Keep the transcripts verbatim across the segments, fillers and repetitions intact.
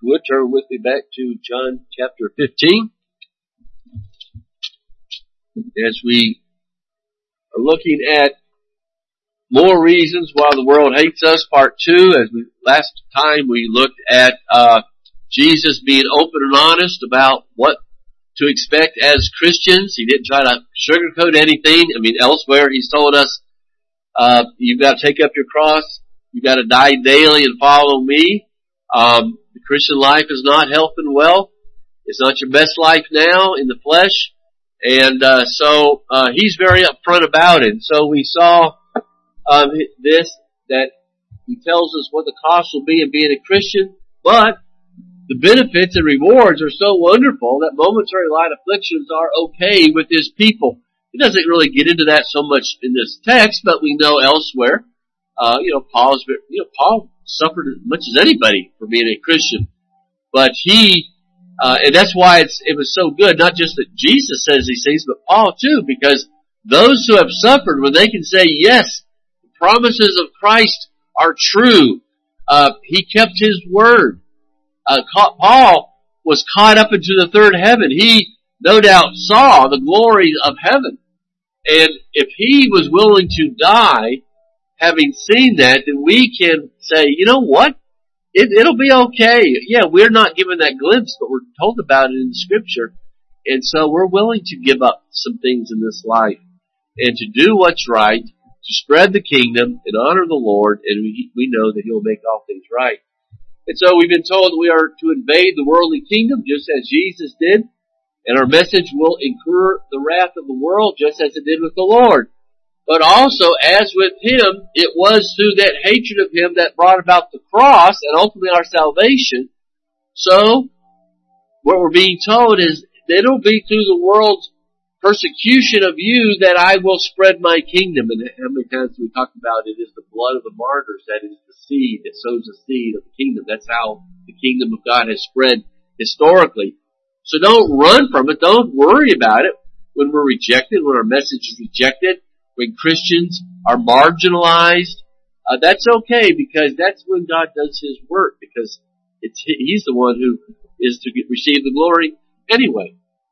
would, turn with me back to John chapter fifteen. As we are looking at more reasons why the world hates us, part two. As we last time we looked at uh Jesus being open and honest about what to expect as Christians. He didn't try to sugarcoat anything. I mean, elsewhere he's told us, uh, you've got to take up your cross, you've got to die daily and follow me. Um, the Christian life is not health and wealth. It's not your best life now in the flesh. And, uh, so, uh, he's very upfront about it. So we saw, um, this, that he tells us what the cost will be of being a Christian, but the benefits and rewards are so wonderful that momentary light afflictions are okay with his people. He doesn't really get into that so much in this text, but we know elsewhere, uh, you know, Paul's, you know, Paul suffered as much as anybody for being a Christian. But he, uh, and that's why it's, it was so good, not just that Jesus says these things, but Paul too, because those who have suffered, when they can say, yes, the promises of Christ are true, uh, he kept his word. Uh, Paul was caught up into the third heaven. He, no doubt, saw the glory of heaven. And if he was willing to die, having seen that, then we can say, you know what? It, it'll be okay. Yeah, we're not given that glimpse, but we're told about it in the Scripture. And so we're willing to give up some things in this life and to do what's right, to spread the kingdom and honor the Lord, and we, we know that He'll make all things right. And so we've been told we are to invade the worldly kingdom just as Jesus did, and our message will incur the wrath of the world just as it did with the Lord. But also, as with Him, it was through that hatred of Him that brought about the cross and ultimately our salvation. So, what we're being told is that it'll be through the world's persecution of you that I will spread my kingdom. And how many times we talk about it is the blood of the martyrs that is the seed that sows the seed of the kingdom. That's how the kingdom of God has spread historically. So don't run from it. Don't worry about it when we're rejected, when our message is rejected, when Christians are marginalized. Uh, that's okay, because that's when God does His work, because it's He's the one who is to get, receive the glory anyway.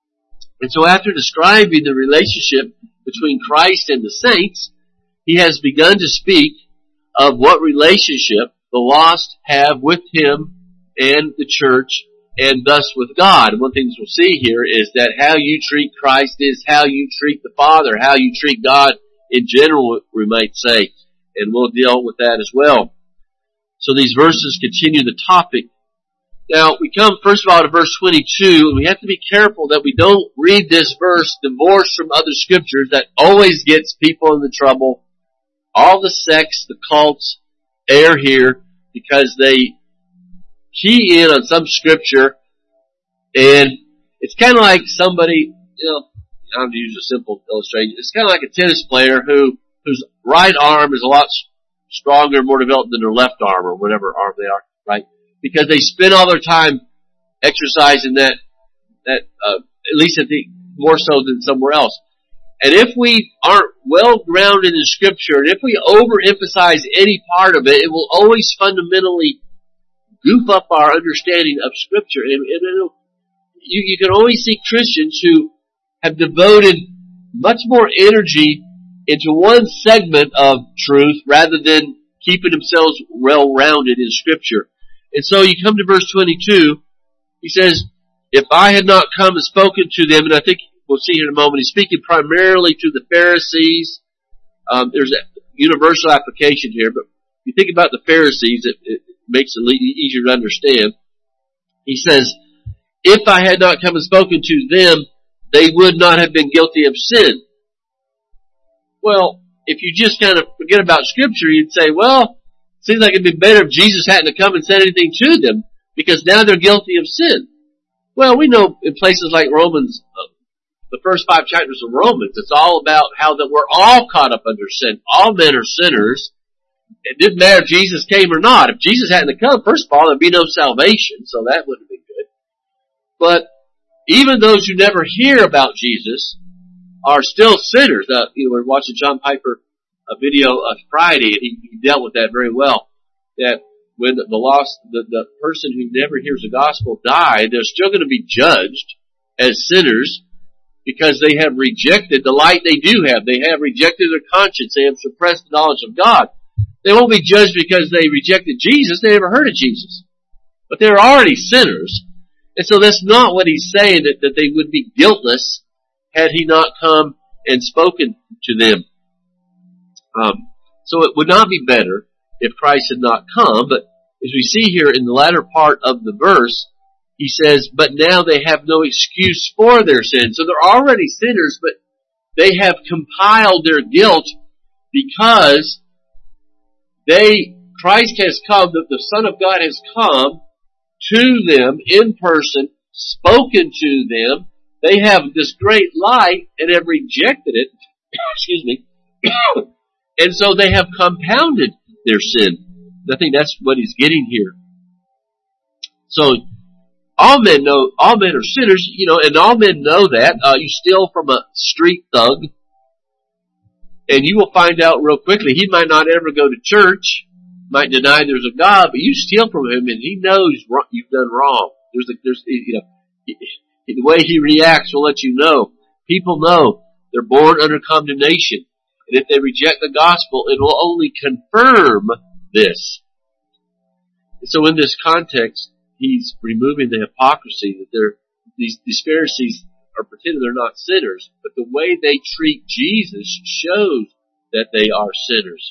And so after describing the relationship between Christ and the saints, He has begun to speak of what relationship the lost have with Him and the church, and thus with God. And one thing we'll see here is that how you treat Christ is how you treat the Father, how you treat God in general, we might say. And we'll deal with that as well. So these verses continue the topic. Now, we come first of all to verse twenty-two, and we have to be careful that we don't read this verse divorced from other scriptures. That always gets people into trouble. All the sects, the cults, err here because they key in on some scripture, and it's kind of like somebody, you know, I'm going to use a simple illustration. It's kind of like a tennis player who whose right arm is a lot stronger, more developed than their left arm, or whatever arm they are, right? Because they spend all their time exercising that, that, uh, at least at the, more so than somewhere else. And if we aren't well grounded in Scripture, and if we overemphasize any part of it, it will always fundamentally goof up our understanding of Scripture. And, and it'll, you, you can always see Christians who have devoted much more energy into one segment of truth rather than keeping themselves well-rounded in Scripture. And so you come to verse twenty-two, he says, if I had not come and spoken to them, and I think we'll see here in a moment, he's speaking primarily to the Pharisees. Um, there's a universal application here, but if you think about the Pharisees, it, it makes it easier to understand. He says, if I had not come and spoken to them, they would not have been guilty of sin. Well, if you just kind of forget about Scripture, you'd say, well, it seems like it'd be better if Jesus hadn't come and said anything to them, because now they're guilty of sin. Well, we know in places like Romans, uh, the first five chapters of Romans, it's all about how that we're all caught up under sin. All men are sinners. It didn't matter if Jesus came or not. If Jesus hadn't come, first of all, there'd be no salvation, so that wouldn't be good. But even those who never hear about Jesus are still sinners. Uh, you know, we're watching John Piper a video on Friday, and he, he dealt with that very well. That when the lost, the, the person who never hears the gospel die, they're still going to be judged as sinners because they have rejected the light they do have. They have rejected their conscience. They have suppressed the knowledge of God. They won't be judged because they rejected Jesus. They never heard of Jesus. But they're already sinners. And so that's not what he's saying, that, that they would be guiltless had he not come and spoken to them. Um, so it would not be better if Christ had not come, but as we see here in the latter part of the verse, he says, but now they have no excuse for their sin. So they're already sinners, but they have compiled their guilt because they, Christ has come, that the Son of God has come to them in person, spoken to them. They have this great light and have rejected it. Excuse me. And so they have compounded their sin. I think that's what he's getting here. So all men know, all men are sinners, you know, and all men know that. Uh, you steal from a street thug, and you will find out real quickly. He might not ever go to church, might deny there's a God, but you steal from him, and he knows you've done wrong. There's, a, there's, you know, the way he reacts will let you know. People know they're born under condemnation, and if they reject the gospel, it will only confirm this. And so, in this context, he's removing the hypocrisy that they're these, these Pharisees are pretending they're not sinners, but the way they treat Jesus shows that they are sinners.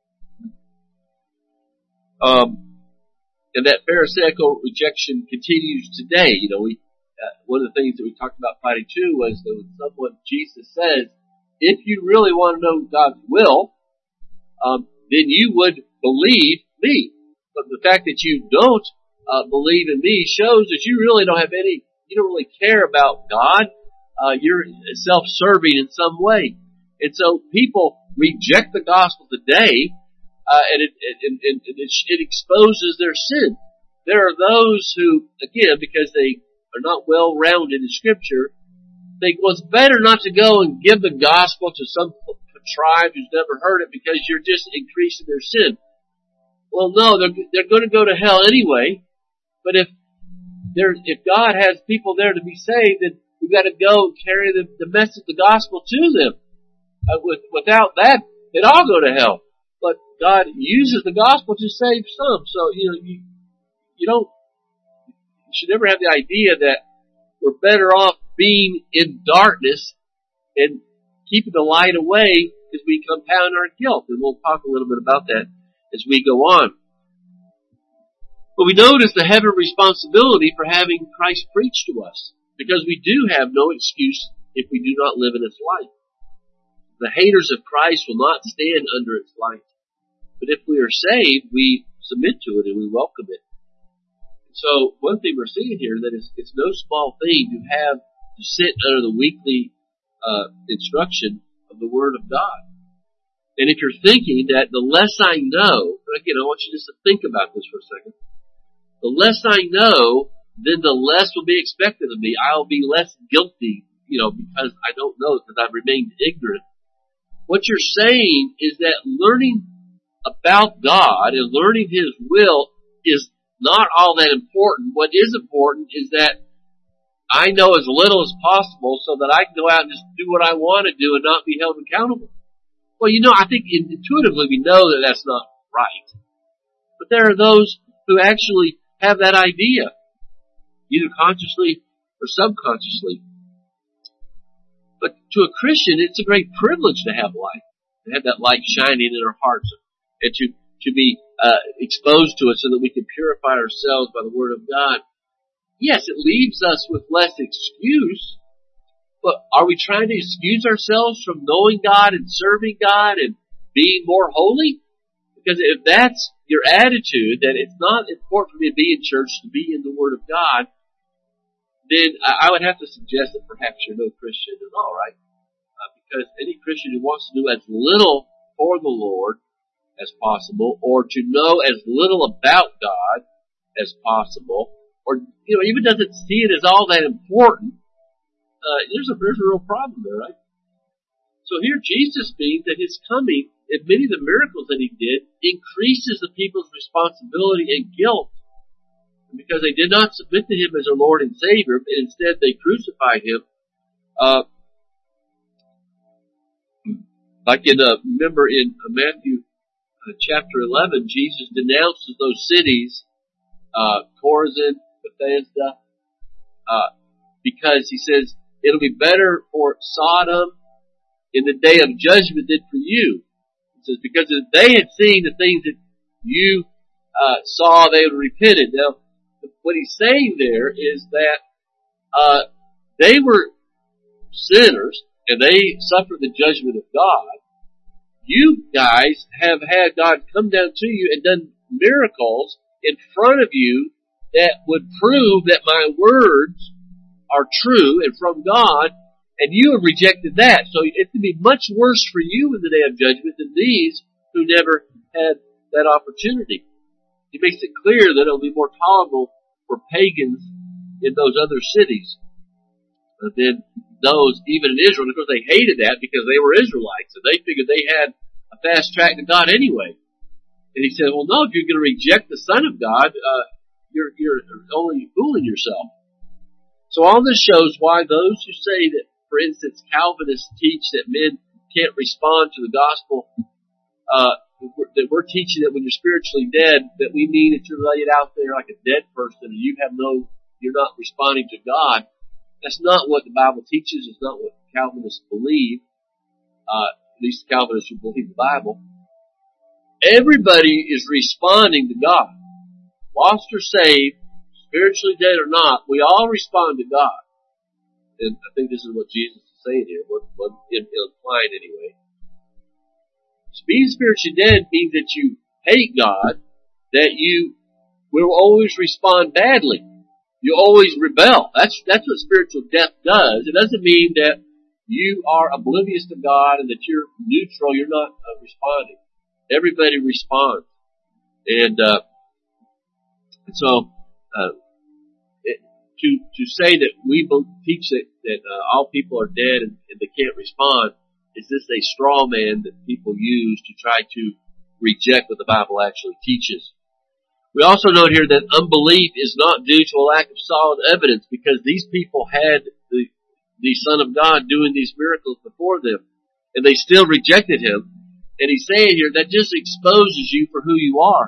Um, and that Pharisaical rejection continues today. You know, we uh, one of the things that we talked about Friday too was that when someone, Jesus says, if you really want to know God's will, um, then you would believe me. But the fact that you don't uh, believe in me shows that you really don't have any, you don't really care about God. Uh, you're self-serving in some way. And so people reject the gospel today, uh, and it, it, it, it, it exposes their sin. There are those who, again, because they are not well-rounded in Scripture, think, well, it's better not to go and give the gospel to some tribe who's never heard it because you're just increasing their sin. Well, no, they're, they're going to go to hell anyway. But if there, if God has people there to be saved, then we've got to go and carry the, the message of the gospel to them. Uh, with, without that, they'd all go to hell. But God uses the gospel to save some. So, you know, you, you don't, you should never have the idea that we're better off being in darkness and keeping the light away because we compound our guilt. And we'll talk a little bit about that as we go on. But we notice the heavy responsibility for having Christ preach to us, because we do have no excuse if we do not live in its light. The haters of Christ will not stand under its light. But if we are saved, we submit to it and we welcome it. So one thing we're seeing here is that it's, it's no small thing to have to sit under the weekly uh, instruction of the Word of God. And if you're thinking that the less I know, again, I want you just to think about this for a second. The less I know, then the less will be expected of me. I'll be less guilty, you know, because I don't know, because I've remained ignorant. What you're saying is that learning about God and learning His will is not all that important. What is important is that I know as little as possible so that I can go out and just do what I want to do and not be held accountable. Well, you know, I think intuitively we know that that's not right. But there are those who actually have that idea, either consciously or subconsciously. But to a Christian, it's a great privilege to have light, to have that light shining in our hearts, and to, to be uh, exposed to it so that we can purify ourselves by the Word of God. Yes, it leaves us with less excuse, but are we trying to excuse ourselves from knowing God and serving God and being more holy? Because if that's your attitude, that it's not important for me to be in church, to be in the Word of God, then I would have to suggest that perhaps you're no Christian at all, right? Uh, because any Christian who wants to do as little for the Lord as possible, or to know as little about God as possible, or, you know, even doesn't see it as all that important, uh, there's a, there's a real problem there, right? So here Jesus means that His coming and many of the miracles that he did increases the people's responsibility and guilt because they did not submit to him as their Lord and Savior, but instead they crucified him. Uh, like in, uh, remember in uh, Matthew uh, chapter eleven, Jesus denounces those cities, uh, Chorazin, Bethesda, uh, because he says, it'll be better for Sodom in the day of judgment than for you. He says, because if they had seen the things that you uh, saw, they would have repented. Now, what he's saying there is that uh, they were sinners, and they suffered the judgment of God. You guys have had God come down to you and done miracles in front of you that would prove that my words are true and from God, and you have rejected that. So it would be much worse for you in the day of judgment than these who never had that opportunity. He makes it clear that it will be more tolerable for pagans in those other cities than those even in Israel. And of course they hated that because they were Israelites, and they figured they had a fast track to God anyway. And he said, well, no, if you're going to reject the Son of God, uh, you're, you're only fooling yourself. So all this shows why those who say that, for instance, Calvinists teach that men can't respond to the gospel, uh, that we're teaching that when you're spiritually dead, that we mean that you're laid out there like a dead person and you have no, you're not responding to God. That's not what the Bible teaches. It's not what Calvinists believe, uh, at least Calvinists who believe the Bible. Everybody is responding to God. Lost or saved, spiritually dead or not, we all respond to God. And I think this is what Jesus is saying here, what, what implying anyway. So being spiritually dead means that you hate God, that you will always respond badly. You always rebel. That's, that's what spiritual death does. It doesn't mean that you are oblivious to God and that you're neutral, you're not uh, responding. Everybody responds. And, uh, and so, uh, it, to, to say that we teach that, that uh, all people are dead and, and they can't respond, is this a straw man that people use to try to reject what the Bible actually teaches? We also note here that unbelief is not due to a lack of solid evidence, because these people had the, the Son of God doing these miracles before them, and they still rejected Him. And He's saying here that just exposes you for who you are.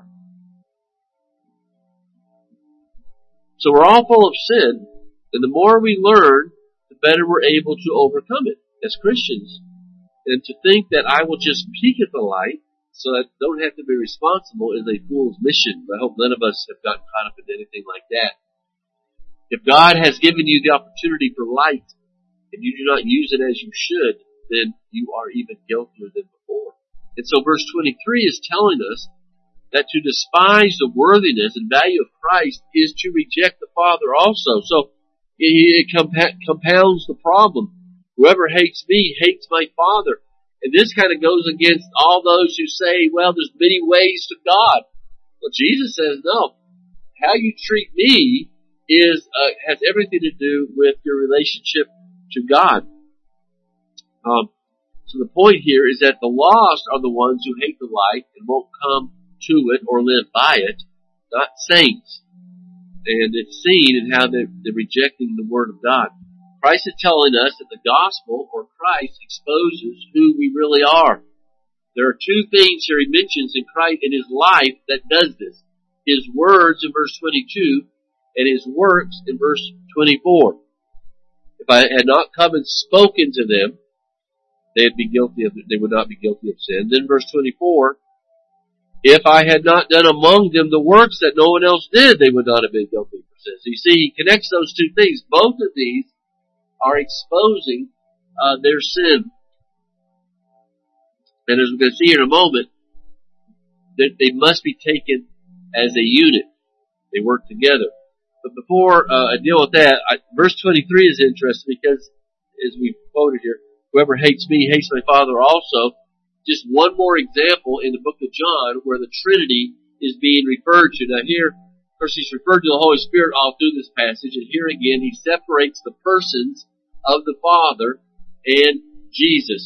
So we're all full of sin, and the more we learn, the better we're able to overcome it as Christians. And to think that I will just peek at the light so that I don't have to be responsible is a fool's mission. I hope none of us have gotten caught up in anything like that. If God has given you the opportunity for light and you do not use it as you should, then you are even guiltier than before. And so verse twenty-three is telling us that to despise the worthiness and value of Christ is to reject the Father also. So it compounds the problem. Whoever hates me hates my Father. And this kind of goes against all those who say, well, there's many ways to God. Well, Jesus says, no. How you treat me is uh, has everything to do with your relationship to God. Um, so the point here is that the lost are the ones who hate the light and won't come to it or live by it, not saints. And it's seen in how they're, they're rejecting the Word of God. Christ is telling us that the gospel, or Christ, exposes who we really are. There are two things here he mentions in Christ, in His life, that does this. His words in verse twenty-two, and His works in verse twenty-four. If I had not come and spoken to them, they'd be guilty of, they would not be guilty of sin. Then verse twenty-four, if I had not done among them the works that no one else did, they would not have been guilty of sin. So you see, he connects those two things. Both of these are exposing uh, their sin. And as we're going to see in a moment, that they must be taken as a unit. They work together. But before uh, I deal with that, I, verse twenty-three is interesting because, as we quoted here, whoever hates me hates my Father also. Just one more example in the book of John where the Trinity is being referred to. Now here, of course, he's referred to the Holy Spirit all through this passage, and here again he separates the persons of the Father and Jesus.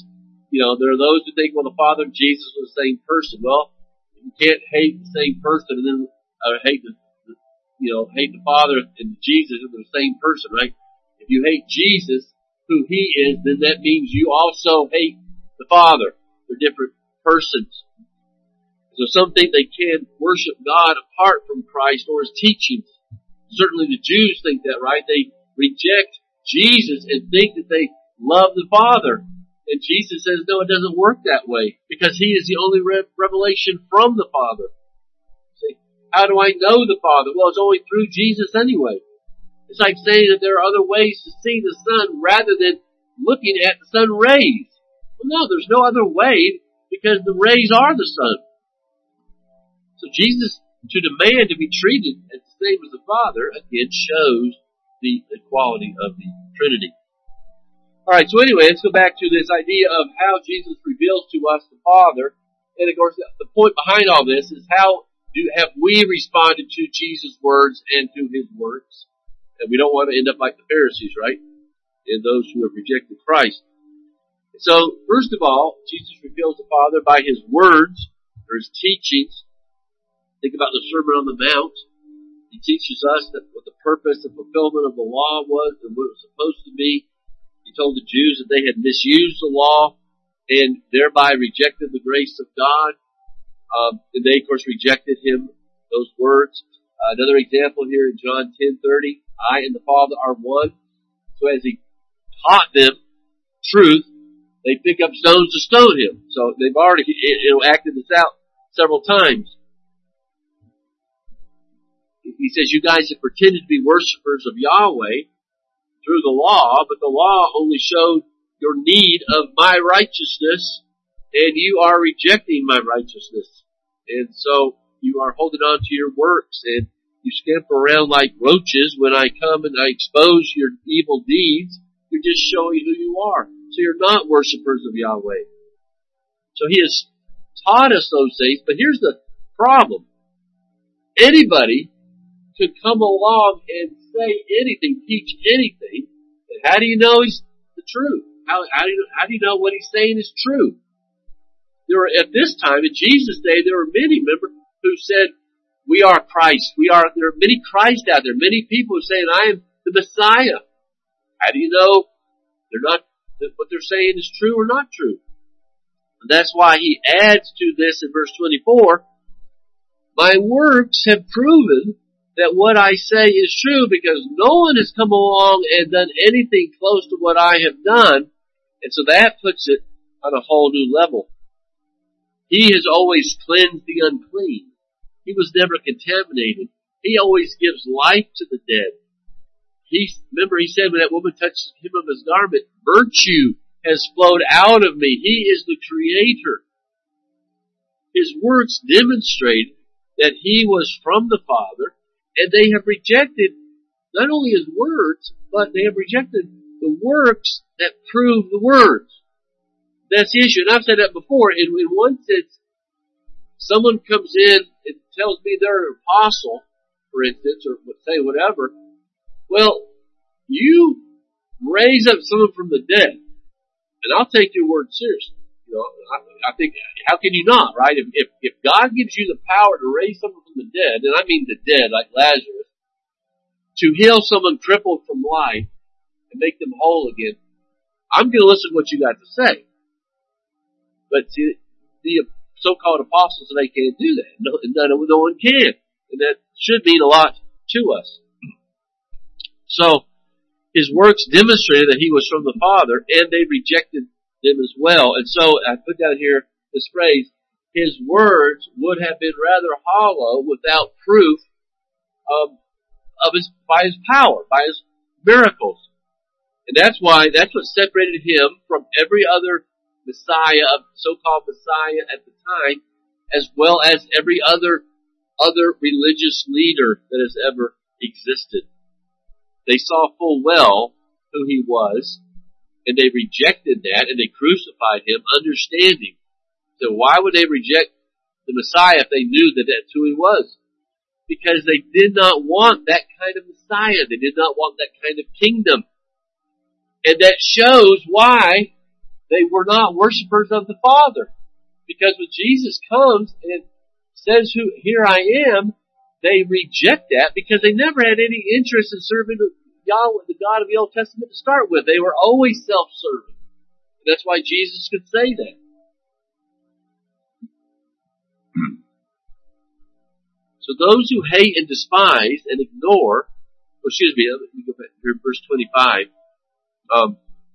you know, there are those who think, well, the Father and Jesus are the same person. Well, you can't hate the same person and then uh, hate the, the, you know, hate the Father and Jesus if they're the same person, right? If you hate Jesus, who He is, then that means you also hate the Father. They're different persons. So some think they can worship God apart from Christ or His teachings. Certainly the Jews think that, right? They reject Jesus and think that they love the Father. And Jesus says, no, it doesn't work that way, because He is the only re- revelation from the Father. See, how do I know the Father? Well, it's only through Jesus anyway. It's like saying that there are other ways to see the sun rather than looking at the sun rays. Well, no, there's no other way, because the rays are the sun. So Jesus, to demand to be treated as the same as the Father, again shows the equality of the Trinity. Alright, so anyway, let's go back to this idea of how Jesus reveals to us the Father. And of course, the point behind all this is how do have we responded to Jesus' words and to His works? And we don't want to end up like the Pharisees, right? And those who have rejected Christ. So, first of all, Jesus reveals the Father by His words, or His teachings. Think about the Sermon on the Mount. He teaches us that what the purpose and fulfillment of the law was and what it was supposed to be. He told the Jews that they had misused the law and thereby rejected the grace of God. Um, and they, of course, rejected Him, those words. Uh, another example here in John ten thirty, I and the Father are one. So as He taught them truth, they pick up stones to stone Him. So they've already you know, acted this out several times. He says, you guys have pretended to be worshipers of Yahweh through the law, but the law only showed your need of my righteousness, and you are rejecting my righteousness. And so you are holding on to your works, and you scamper around like roaches when I come and I expose your evil deeds. You're just showing who you are. So you're not worshipers of Yahweh. So He has taught us those things, but here's the problem. Anybody could come along and say anything, teach anything, and how do you know He's the truth? How, how do you how do you know what He's saying is true? There were, at this time, in Jesus' day, there were many, remember, who said, we are Christ. We are, there are many Christ out there. Many people who are saying, I am the Messiah. How do you know they're not, that what they're saying is true or not true? And that's why He adds to this in verse twenty-four, my works have proven that what I say is true, because no one has come along and done anything close to what I have done. And so that puts it on a whole new level. He has always cleansed the unclean. He was never contaminated. He always gives life to the dead. He, remember he said when that woman touched him of his garment, virtue has flowed out of me. He is the Creator. His works demonstrate that He was from the Father, and they have rejected not only His words, but they have rejected the works that prove the words. That's the issue. And I've said that before. In, in one sense, someone comes in and tells me they're an apostle, for instance, or say whatever. Well, you raise up someone from the dead, and I'll take your word seriously. You know, I, I think, how can you not, right? If, if, if God gives you the power to raise someone from the dead, and I mean the dead, like Lazarus, to heal someone crippled from life and make them whole again, I'm going to listen to what you got to say. But see, the so-called apostles, they can't do that. No, no, no one can. And that should mean a lot to us. So, His works demonstrated that He was from the Father, and they rejected them as well. And so, I put down here this phrase, His words would have been rather hollow without proof of, of His, by His power, by His miracles. And that's why, that's what separated Him from every other Messiah, so-called Messiah at the time, as well as every other, other religious leader that has ever existed. They saw full well who He was, and they rejected that, and they crucified Him, understanding. So why would they reject the Messiah if they knew that that's who He was? Because they did not want that kind of Messiah. They did not want that kind of kingdom. And that shows why they were not worshipers of the Father. Because when Jesus comes and says, "Who here I am," they reject that because they never had any interest in serving Yahweh, the God of the Old Testament to start with. They were always self-serving. That's why Jesus could say that. So those who hate and despise and ignore, well, excuse me, let me go back here, verse twenty-five. Um,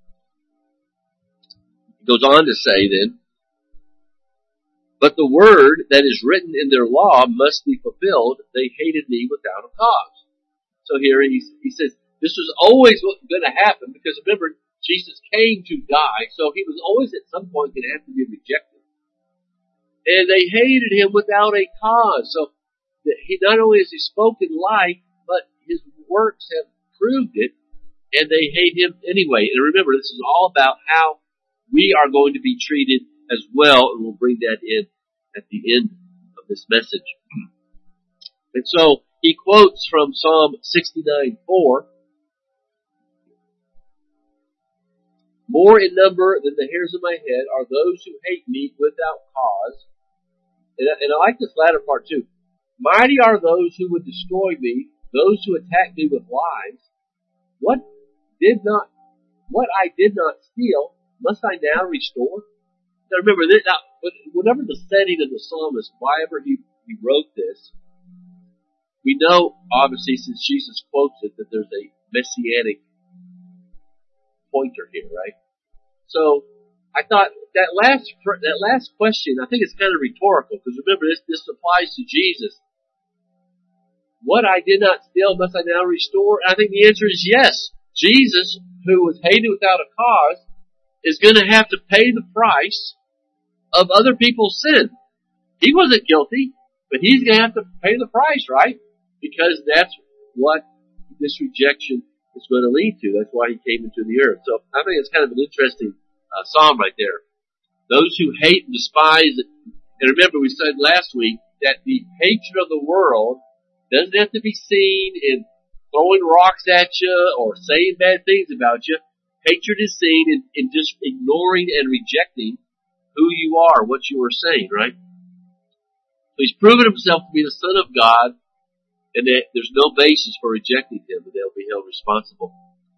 it goes on to say then, "But the word that is written in their law must be fulfilled. They hated me without a cause." So here he, he says, this was always going to happen because remember, Jesus came to die, so he was always at some point going to have to be rejected. And they hated him without a cause. So that he not only has he spoken life, but his works have proved it, and they hate him anyway. And remember, this is all about how we are going to be treated as well, and we'll bring that in at the end of this message. And so he quotes from Psalm sixty-nine four, "More in number than the hairs of my head are those who hate me without cause." And, and I like this latter part too. "Mighty are those who would destroy me, those who attack me with lies. What did not, what I did not steal, must I now restore?" Now remember, this, now, whatever the setting of the psalmist, whenever he, he wrote this, we know, obviously, since Jesus quotes it, that there's a messianic pointer here, right? So, I thought that last that last question, I think it's kind of rhetorical, because remember, this, this applies to Jesus. What I did not steal, must I now restore? And I think the answer is yes. Jesus, who was hated without a cause, is going to have to pay the price of other people's sin. He wasn't guilty, but he's going to have to pay the price, right? Because that's what this rejection is going to lead to. That's why he came into the earth. So I think it's kind of an interesting uh, psalm right there. Those who hate and despise, and remember we said last week that the hatred of the world doesn't have to be seen in throwing rocks at you or saying bad things about you. Hatred is seen in, in just ignoring and rejecting who you are, what you are saying, right? So he's proven himself to be the Son of God, and that there's no basis for rejecting him, and they'll be held responsible.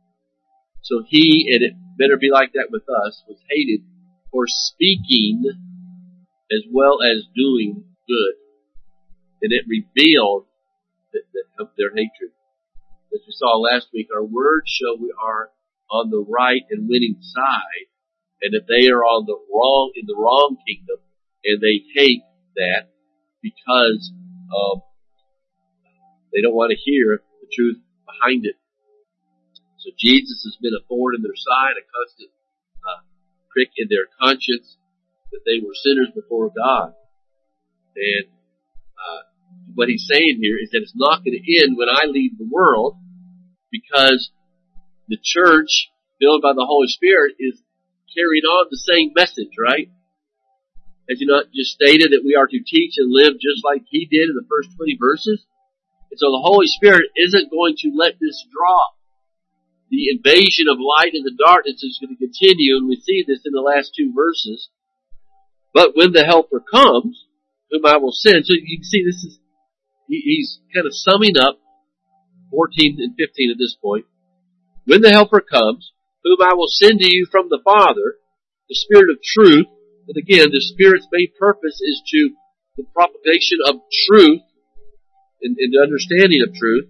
So he, and it better be like that with us, was hated for speaking as well as doing good. And it revealed that, that their hatred. As we saw last week, our words show we are on the right and winning side, and if they are on the wrong, in the wrong kingdom, and they hate that because um, they don't want to hear the truth behind it. So Jesus has been a thorn in their side, a constant uh, prick in their conscience, that they were sinners before God. And uh, what he's saying here is that it's not going to end when I leave the world, because the church, filled by the Holy Spirit, is carrying on the same message, right? Has he not just stated that we are to teach and live just like he did in the first twenty verses? And so the Holy Spirit isn't going to let this drop. The invasion of light and the darkness is going to continue, and we see this in the last two verses. But when the Helper comes, whom I will send, so you can see this is, he's kind of summing up fourteen and fifteen at this point. When the Helper comes, whom I will send to you from the Father, the Spirit of truth, and again, the Spirit's main purpose is to the propagation of truth and, and the understanding of truth.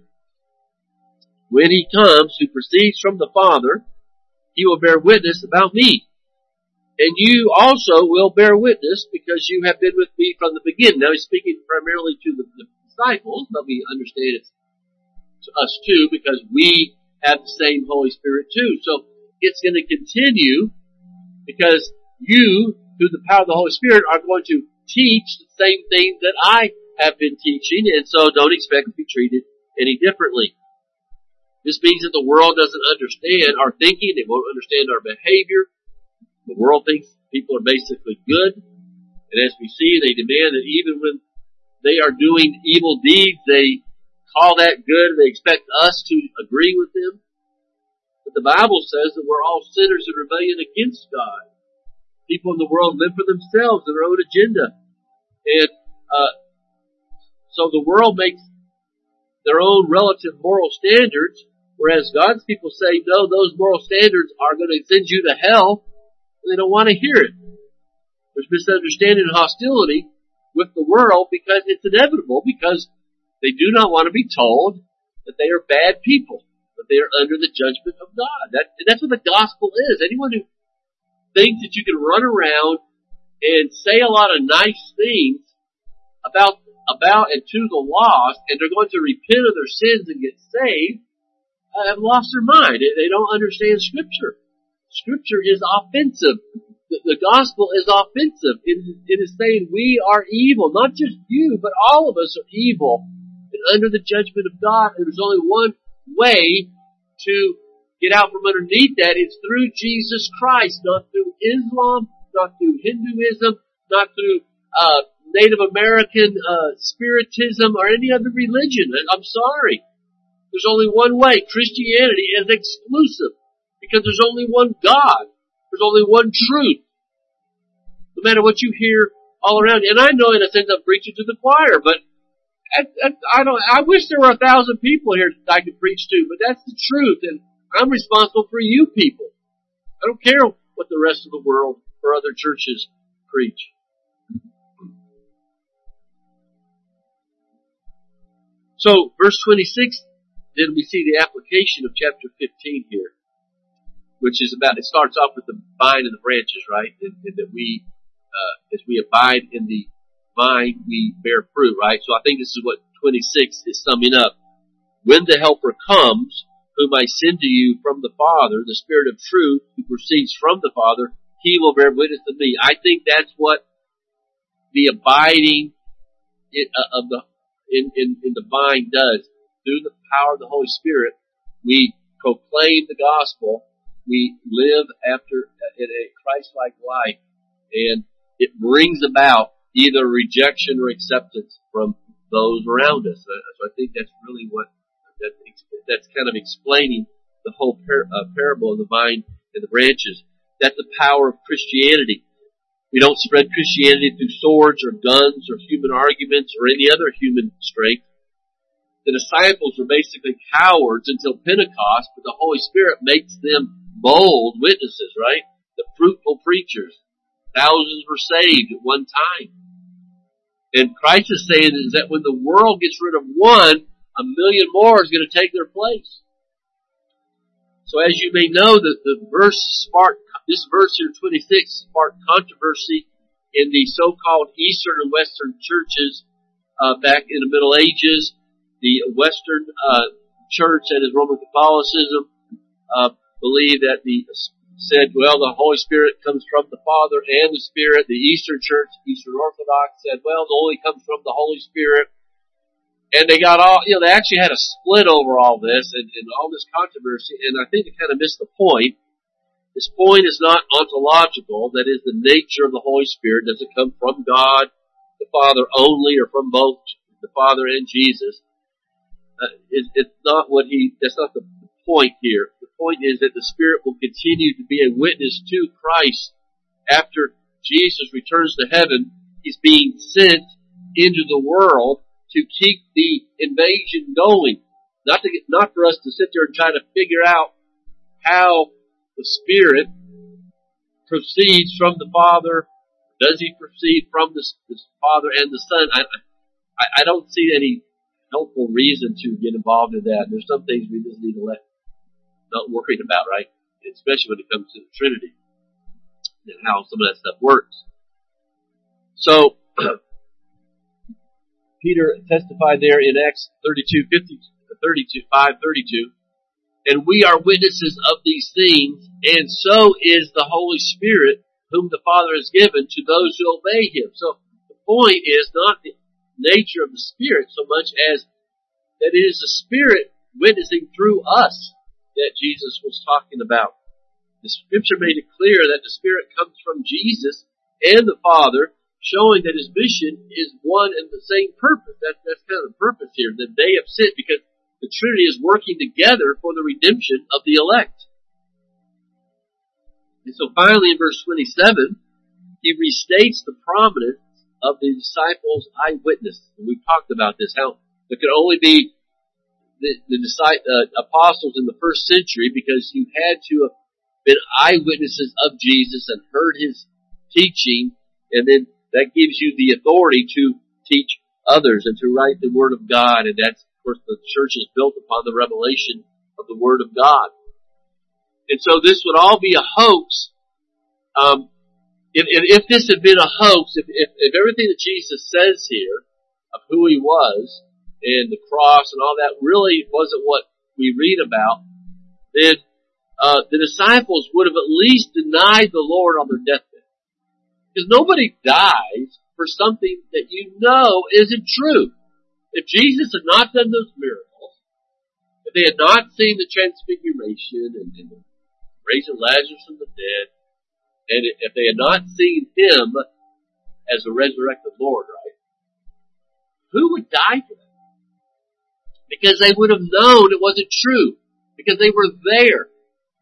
When he comes, who proceeds from the Father, he will bear witness about me. And you also will bear witness because you have been with me from the beginning. Now he's speaking primarily to the, the disciples, but we understand it's to us too, because we have the same Holy Spirit too. So it's going to continue because you, through the power of the Holy Spirit, are going to teach the same things that I have been teaching, and so don't expect to be treated any differently. This means that the world doesn't understand our thinking, they won't understand our behavior. The world thinks people are basically good, and as we see, they demand that even when they are doing evil deeds, they call that good, and they expect us to agree with them. But the Bible says that we're all sinners in rebellion against God. People in the world live for themselves and their own agenda. And uh, so the world makes their own relative moral standards, whereas God's people say, no, those moral standards are going to send you to hell, and they don't want to hear it. There's misunderstanding and hostility with the world because it's inevitable, because they do not want to be told that they are bad people, that they are under the judgment of God. That, and that's what the gospel is. Anyone who thinks that you can run around and say a lot of nice things about about and to the lost, and they're going to repent of their sins and get saved, uh, have lost their mind. They, they don't understand Scripture. Scripture is offensive. The, the gospel is offensive. It, it is saying we are evil. Not just you, but all of us are evil and under the judgment of God. And there's only one way to get out from underneath that. It's through Jesus Christ, not through Islam, not through Hinduism, not through uh, Native American uh, Spiritism or any other religion. I'm sorry. There's only one way. Christianity is exclusive because there's only one God. There's only one truth. No matter what you hear all around you. And I know in a sense I'm preaching to the choir, but I, I, I don't. I wish there were a thousand people here that I could preach to, but that's the truth, and I'm responsible for you people. I don't care what the rest of the world or other churches preach. So, verse twenty-six, then we see the application of chapter fifteen here, which is about, it starts off with the vine and the branches, right? And, and that we, uh, as we abide in the vine, we bear fruit, right? So I think this is what twenty-six is summing up. When the Helper comes, whom I send to you from the Father, the Spirit of truth, who proceeds from the Father, he will bear witness to me. I think that's what the abiding of the in, in, in the vine does. Through the power of the Holy Spirit, we proclaim the gospel. We live after in a Christ-like life, and it brings about either rejection or acceptance from those around us. So I think that's really what that, that's kind of explaining the whole par, uh, parable of the vine and the branches. That's the power of Christianity. We don't spread Christianity through swords or guns or human arguments or any other human strength. The disciples were basically cowards until Pentecost, but the Holy Spirit makes them bold witnesses, right? The fruitful preachers. Thousands were saved at one time. And Christ is saying is that when the world gets rid of one, a million more is going to take their place. So as you may know, the, the verse sparked, this verse here, twenty-six, sparked controversy in the so-called Eastern and Western churches uh, back in the Middle Ages. The Western uh, church, that is Roman Catholicism, uh, believed that the said, well, the Holy Spirit comes from the Father and the Spirit. The Eastern Church, Eastern Orthodox, said, well, the Holy comes from the Holy Spirit. And they got all, you know, they actually had a split over all this and, and all this controversy, and I think they kind of missed the point. This point is not ontological, that is the nature of the Holy Spirit. Does it come from God, the Father only, or from both the Father and Jesus? Uh, it, it's not what he, that's not the point here. The point is that the Spirit will continue to be a witness to Christ. After Jesus returns to heaven, he's being sent into the world to keep the invasion going. Not to get, not for us to sit there and try to figure out how the Spirit proceeds from the Father. Does he proceed from the, the Father and the Son? I, I, I don't see any helpful reason to get involved in that. There's some things we just need to let, not worried about, right? Especially when it comes to the Trinity and how some of that stuff works. So, Peter testified there in Acts thirty-two, fifty, thirty-two, five, thirty-two, and we are witnesses of these things, and so is the Holy Spirit, whom the Father has given to those who obey him. So the point is not the nature of the Spirit so much as that it is the Spirit witnessing through us that Jesus was talking about. The Scripture made it clear that the Spirit comes from Jesus and the Father, showing that his mission is one and the same purpose. That, that's kind of the purpose here, that they have sent, because the Trinity is working together for the redemption of the elect. And so finally in verse twenty-seven, he restates the prominence of the disciples' eyewitness. And we've talked about this, how there could only be the, the uh, apostles in the first century because you had to have been eyewitnesses of Jesus and heard his teaching, and then that gives you the authority to teach others and to write the Word of God. And that's, of course, the church is built upon the revelation of the Word of God. And so this would all be a hoax. Um, if, if, if this had been a hoax, if, if, if everything that Jesus says here of who he was and the cross and all that really wasn't what we read about, then uh, the disciples would have at least denied the Lord on their deathbed. Because nobody dies for something that you know isn't true. If Jesus had not done those miracles, if they had not seen the transfiguration and, and the raising Lazarus from the dead, and if they had not seen him as a resurrected Lord, right? Who would die for that? Because they would have known it wasn't true. Because they were there.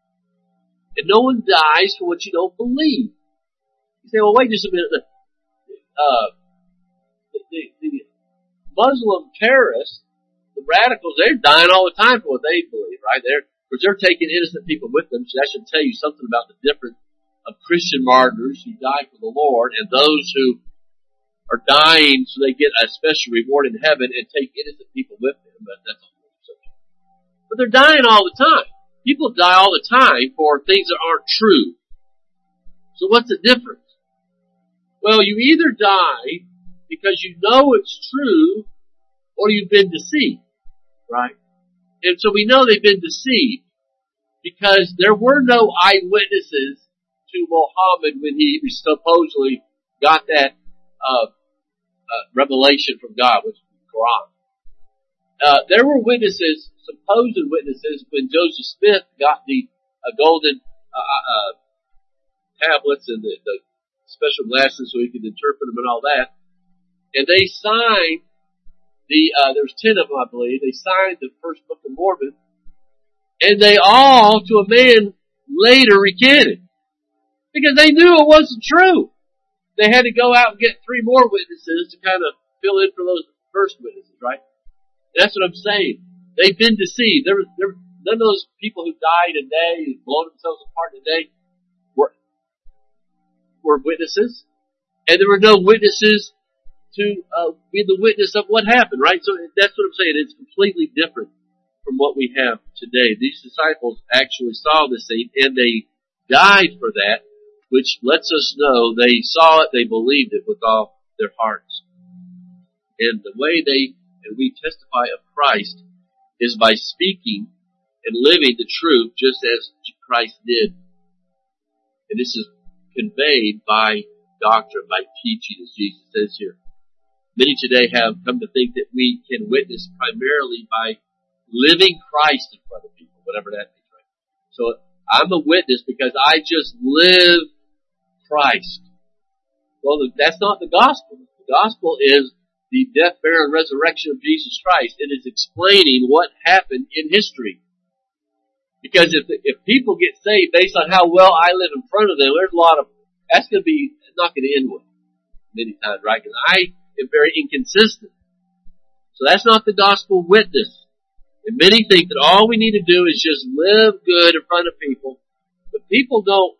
And no one dies for what you don't believe. You say, well, wait just a minute. The, uh, the, the, the Muslim terrorists, the radicals, they're dying all the time for what they believe, right? They're, because they're taking innocent people with them. So that should tell you something about the difference of Christian martyrs who die for the Lord and those who are dying so they get a special reward in heaven and take innocent people with them. But that's a whole subject. But they're dying all the time. People die all the time for things that aren't true. So what's the difference? Well, you either die because you know it's true or you've been deceived, right? And so we know they've been deceived because there were no eyewitnesses to Muhammad when he supposedly got that uh, uh, revelation from God, which is the Quran. Uh, there were witnesses, supposed witnesses, when Joseph Smith got the uh, golden uh, uh, tablets and the, the special glasses so he could interpret them and all that. And they signed the, uh, there's ten of them, I believe. They signed the first Book of Mormon. And they all, to a man, later recanted. Because they knew it wasn't true. They had to go out and get three more witnesses to kind of fill in for those first witnesses, right? That's what I'm saying. They've been deceived. There was, there, none of those people who died today, who blown themselves apart today, were, were witnesses. And there were no witnesses to uh, be the witness of what happened, right? So that's what I'm saying. It's completely different from what we have today. These disciples actually saw this thing, and they died for that, which lets us know they saw it, they believed it with all their hearts. And the way they, and we testify of Christ, is by speaking and living the truth just as Christ did. And this is conveyed by doctrine, by teaching, as Jesus says here. Many today have come to think that we can witness primarily by living Christ in front of people, whatever that means, right? So I'm a witness because I just live Christ. Well, that's not the gospel. The gospel is the death, burial, and resurrection of Jesus Christ. It is explaining what happened in history. Because if if people get saved based on how well I live in front of them, there's a lot of, that's going to be not going to end well many times, right? Because I am very inconsistent. So that's not the gospel witness. And many think that all we need to do is just live good in front of people. But people don't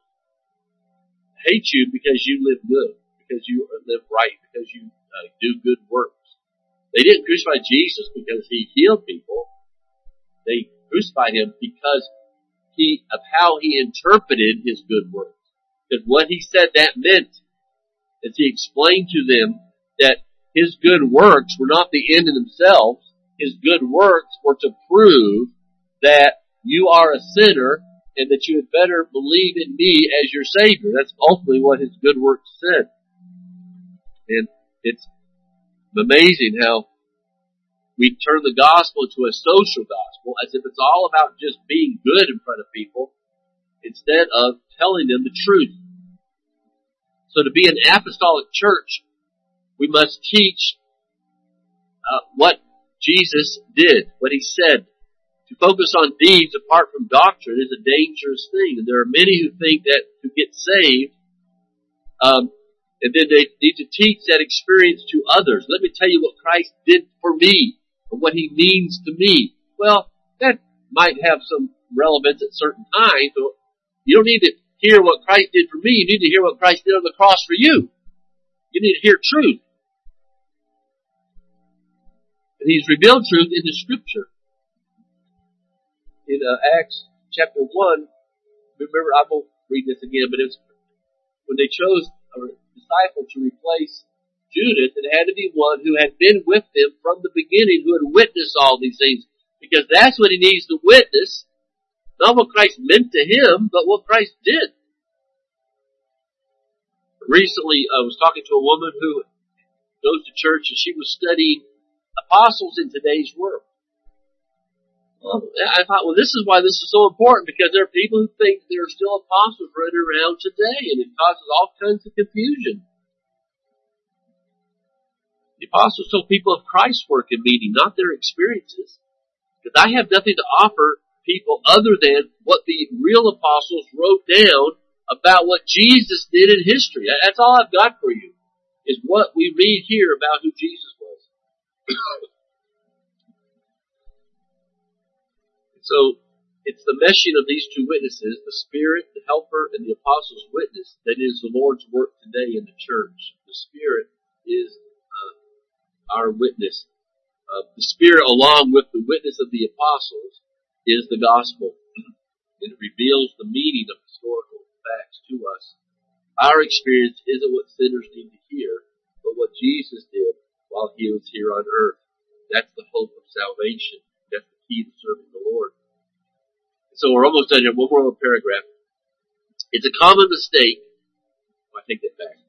hate you because you live good, because you live right, because you uh, do good works. They didn't crucify Jesus because he healed people. They crucified him because he of how he interpreted his good works. Because what he said that meant is he explained to them that his good works were not the end in themselves. His good works were to prove that you are a sinner and that you had better believe in me as your Savior. That's ultimately what his good works said. And it's amazing how we turn the gospel into a social gospel as if it's all about just being good in front of people instead of telling them the truth. So to be an apostolic church, we must teach uh, what Jesus did, what he said. To focus on deeds apart from doctrine is a dangerous thing. And there are many who think that to get saved, um, And then they need to teach that experience to others. Let me tell you what Christ did for me, or what He means to me. Well, that might have some relevance at certain times, but you don't need to hear what Christ did for me. You need to hear what Christ did on the cross for you. You need to hear truth. And He's revealed truth in the Scripture. In uh, Acts chapter one, remember, I won't read this again, but it's when they chose a disciple to replace Judas, it had to be one who had been with them from the beginning, who had witnessed all these things. Because that's what he needs to witness. Not what Christ meant to him, but what Christ did. Recently, I was talking to a woman who goes to church, and she was studying apostles in today's world. Well, I thought, well, this is why this is so important, because there are people who think there are still apostles running around today, and it causes all kinds of confusion. The apostles told people of Christ's work and meaning, not their experiences. Because I have nothing to offer people other than what the real apostles wrote down about what Jesus did in history. That's all I've got for you, is what we read here about who Jesus was. So, it's the meshing of these two witnesses, the Spirit, the Helper, and the Apostles' witness, that is the Lord's work today in the church. The Spirit is uh, our witness. Uh, the Spirit, along with the witness of the Apostles, is the gospel. It reveals the meaning of historical facts to us. Our experience isn't what sinners need to hear, but what Jesus did while He was here on earth. That's the hope of salvation. That's the key to serving the Lord. So we're almost done here. One more paragraph. It's a common mistake. Oh, I take that back.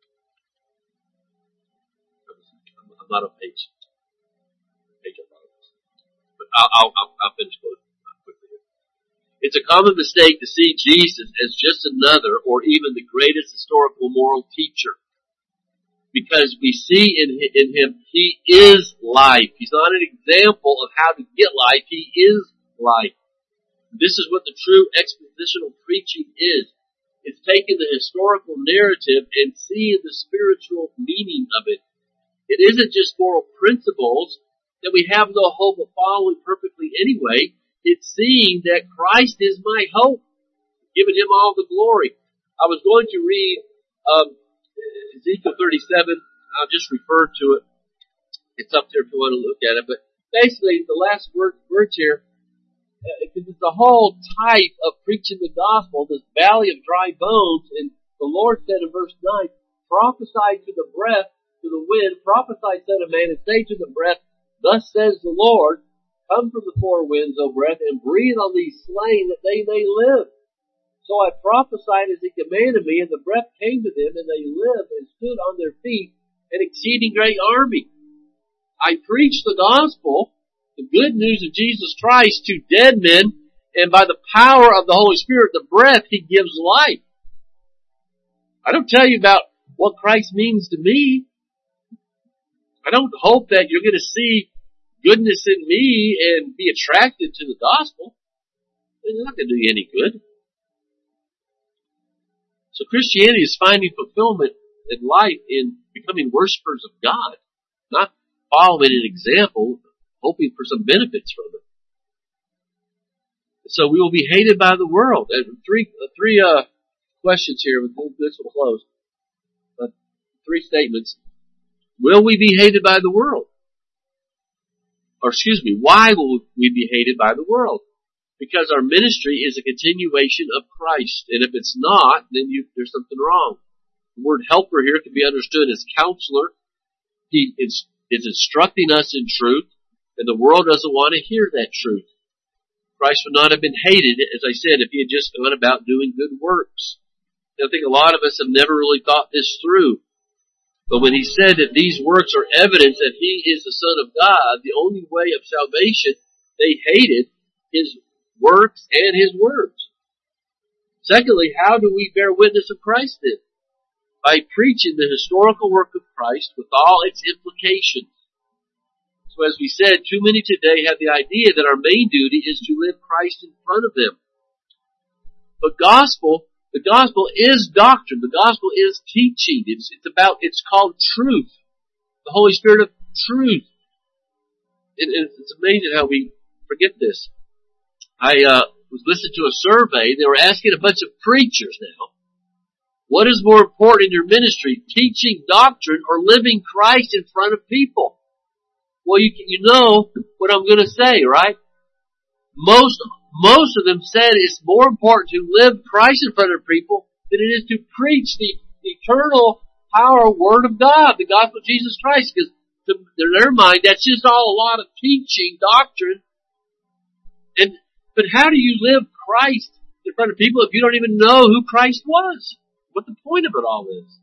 I'm not on page. Page I promise. But I'll, I'll, I'll finish quickly. It's a common mistake to see Jesus as just another or even the greatest historical moral teacher. Because we see in, in Him, He is life. He's not an example of how to get life. He is life. This is what the true expositional preaching is. It's taking the historical narrative and seeing the spiritual meaning of it. It isn't just moral principles that we have no hope of following perfectly anyway. It's seeing that Christ is my hope, giving Him all the glory. I was going to read um, Ezekiel thirty-seven. I'll just refer to it. It's up there if you want to look at it. But basically, the last word, words here, because it's the whole type of preaching the gospel, this valley of dry bones, and the Lord said in verse nine, prophesy to the breath, to the wind, prophesy, son of man, and say to the breath, thus says the Lord, come from the four winds, O breath, and breathe on these slain that they may live. So I prophesied as He commanded me, and the breath came to them, and they lived and stood on their feet, an exceeding great army. I preached the gospel, the good news of Jesus Christ, to dead men, and by the power of the Holy Spirit, the breath, He gives life. I don't tell you about what Christ means to me. I don't hope that you're going to see goodness in me and be attracted to the gospel. It's not going to do you any good. So Christianity is finding fulfillment in life in becoming worshipers of God, not following an example, hoping for some benefits from it. So we will be hated by the world. And three, uh, three uh, questions here. This will close. Uh, three statements. Will we be hated by the world? Or excuse me, why will we be hated by the world? Because our ministry is a continuation of Christ. And if it's not, then you, there's something wrong. The word helper here can be understood as counselor. He is, is instructing us in truth, and the world doesn't want to hear that truth. Christ would not have been hated, as I said, if He had just gone about doing good works. And I think a lot of us have never really thought this through. But when He said that these works are evidence that He is the Son of God, the only way of salvation, they hated His works and His words. Secondly, how do we bear witness of Christ then? By preaching the historical work of Christ with all its implications. So as we said, too many today have the idea that our main duty is to live Christ in front of them. But gospel, The gospel is doctrine. The gospel is teaching. It's, it's about, it's called truth. The Holy Spirit of truth. It, it's amazing how we forget this. I uh, was listening to a survey. They were asking a bunch of preachers now, what is more important in your ministry, teaching doctrine or living Christ in front of people? Well, you you know what I'm going to say, right? Most most of them said it's more important to live Christ in front of people than it is to preach the eternal power word of God, the gospel of Jesus Christ, because to their mind that's just all a lot of teaching, doctrine. And but how do you live Christ in front of people if you don't even know who Christ was? What the point of it all is?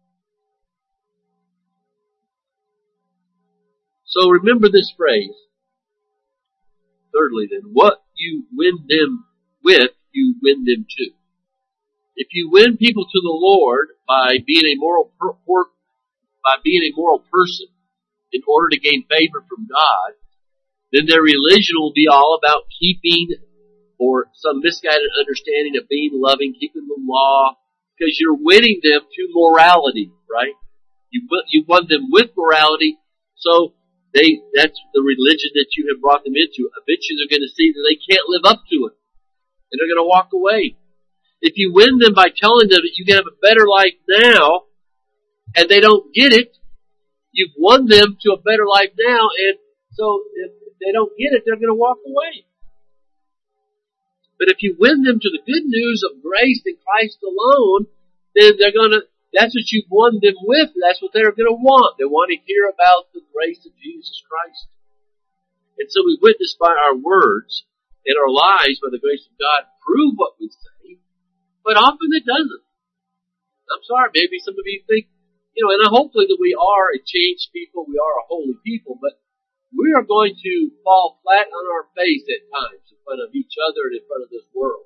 So remember this phrase. Thirdly then, what you win them with, you win them to. If you win people to the Lord by being a moral per, or, by being a moral person in order to gain favor from God, then their religion will be all about keeping or some misguided understanding of being loving, keeping the law, because you're winning them to morality, right? You you won them with morality, so they that's the religion that you have brought them into. Eventually they're going to see that they can't live up to it, and they're going to walk away. If you win them by telling them that you can have a better life now, and they don't get it, you've won them to a better life now, and so if they don't get it, they're going to walk away. But if you win them to the good news of grace in Christ alone, then they're going to, that's what you've won them with. That's what they're going to want. They want to hear about the grace of Jesus Christ. And so we witness by our words and our lives by the grace of God prove what we say, but often it doesn't. I'm sorry, maybe some of you think, you know, and hopefully that we are a changed people, we are a holy people, but we are going to fall flat on our face at times in front of each other and in front of this world.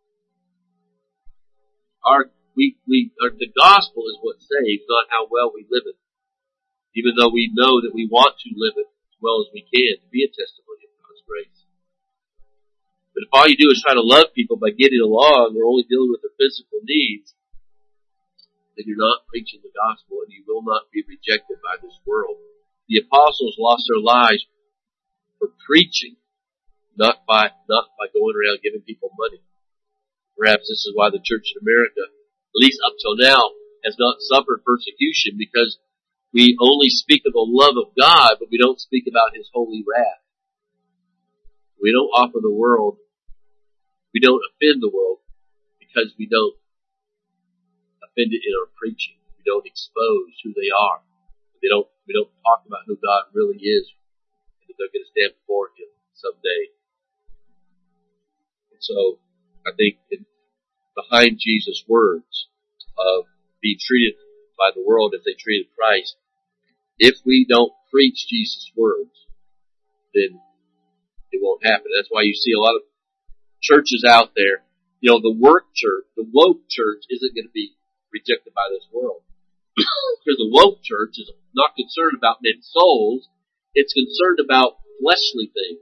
Our we we our, the gospel is what saves, not how well we live it. Even though we know that we want to live it as well as we can to be a testimony of God's grace. But if all you do is try to love people by getting along or only dealing with their physical needs, then you're not preaching the gospel and you will not be rejected by this world. The apostles lost their lives for preaching, not by not by going around giving people money. Perhaps this is why the church in America, at least up till now, has not suffered persecution, because we only speak of the love of God, but we don't speak about His holy wrath. We don't offer the world, we don't offend the world, because we don't offend it in our preaching. We don't expose who they are. They don't, we don't talk about who God really is, and that they're going to stand before Him someday. And so, I think in, behind Jesus' words of being treated by the world as they treated Christ, if we don't preach Jesus' words, then it won't happen. That's why you see a lot of churches out there, you know, the work church, the woke church isn't going to be rejected by this world. Because the woke church is not concerned about men's souls, it's concerned about fleshly things.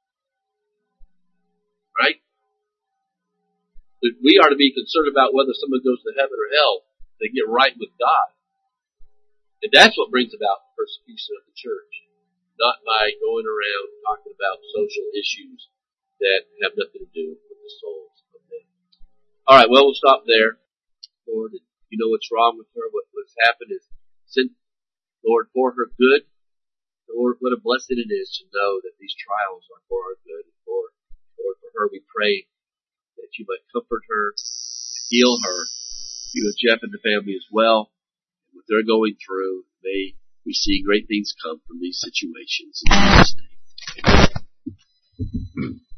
Right? But we are to be concerned about whether someone goes to heaven or hell. They get right with God. And that's what brings about persecution of the church. Not by going around talking about social issues that have nothing to do with the souls of men. Alright, well, we'll stop there. Lord, you know what's wrong with her. What, what's happened is, sent, Lord, for her good. Lord, what a blessing it is to know that these trials are for our good. And for, Lord, for her we pray that you might comfort her, heal her, be with Jeff and the family as well. And what they're going through, may we see great things come from these situations. In Jesus' name. Amen.